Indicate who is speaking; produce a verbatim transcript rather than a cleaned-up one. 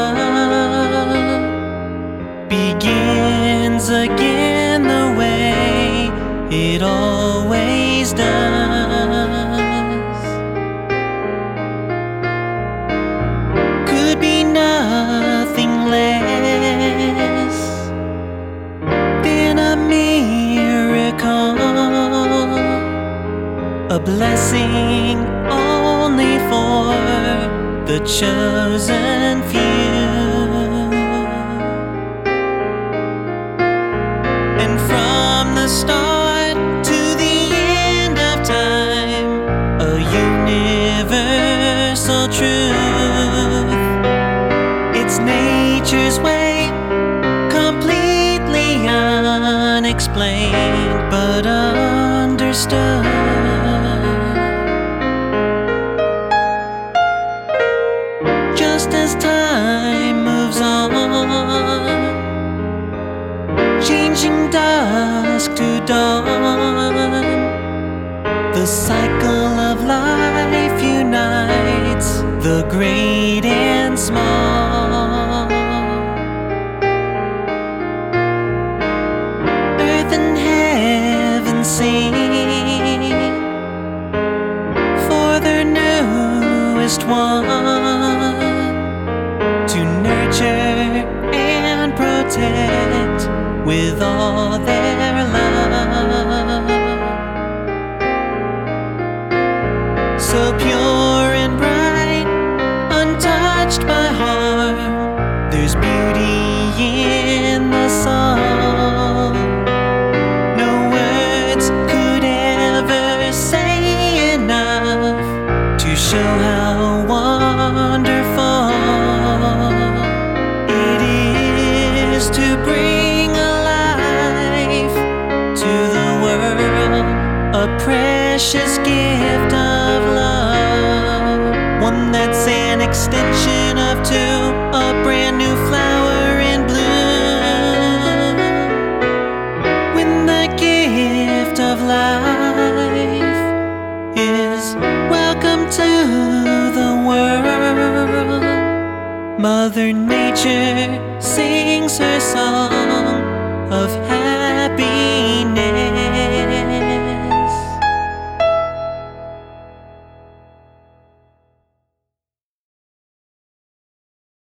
Speaker 1: begins again the way it always does. Could be nothing less than a miracle, a blessing only for the chosen few. And from the start to the end of time, a universal truth. It's nature's way, completely unexplained but understood. Just as time moves on, changing dusk to dawn, the cycle of life unites the great and small. Earth and heaven sing for their newest one, to nurture and protect with all their love. So pure and bright, untouched by harm, there's beauty in the song. No words could ever say enough to show how wonderful it is to bring alive to the world a precious gift of love, one that's an extension of two, a brand new flower in bloom. When the gift of life is welcome to the world, Mother Nature sings her song.